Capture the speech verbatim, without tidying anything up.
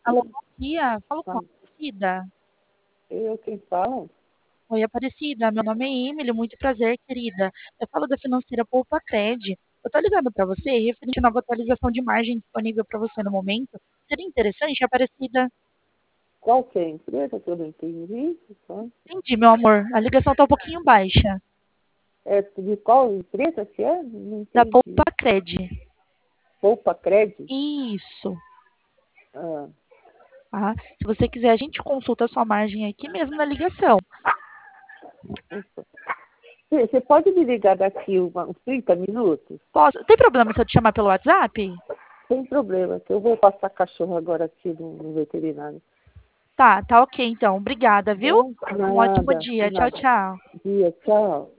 Alô, Sim, bom dia. Falo com a tá. Aparecida. Eu quem fala? Oi, Aparecida. Meu nome é Emily. Muito prazer, querida. Eu falo da financeira Poupa Cred. Eu tô ligando para você referente à nova atualização de margem disponível para você no momento. Seria interessante, Aparecida? Qual que é a empresa que eu não entendi? Tá? Entendi, meu amor. A ligação tá um pouquinho baixa. É de qual empresa que é? Não Da entendi. Poupa Cred. Poupa Cred? Isso. Ah, Tá? Se você quiser, a gente consulta a sua margem aqui mesmo na ligação. ufa. Você você pode me ligar daqui uma- uns trinta minutos? Posso? Tem problema se eu te chamar pelo WhatsApp? Sem problema, que eu vou passar cachorro agora aqui no, no veterinário. Tá, tá ok então. Obrigada, viu? Bom, Um ótimo nada, dia. Tchau, nada. tchau. Dia, tchau.